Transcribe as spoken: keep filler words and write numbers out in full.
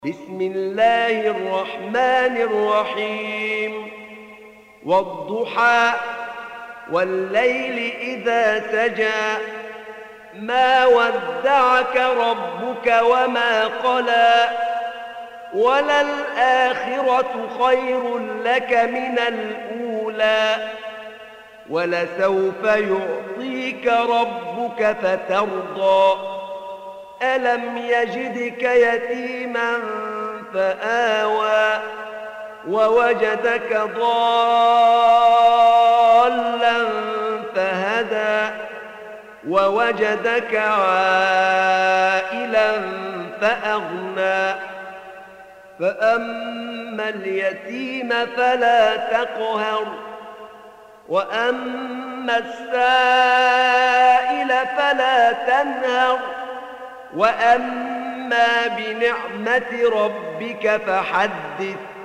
بسم الله الرحمن الرحيم والضحى والليل إذا سجى ما ودعك ربك وما قلى وللآخرة خير لك من الأولى ولسوف يعطيك ربك فترضى ألم يجدك يتيما فآوى ووجدك ضالا فهدى ووجدك عائلا فأغنى فأما اليتيم فلا تقهر وأما السائل فلا تنهر وأما بنعمة ربك فحدث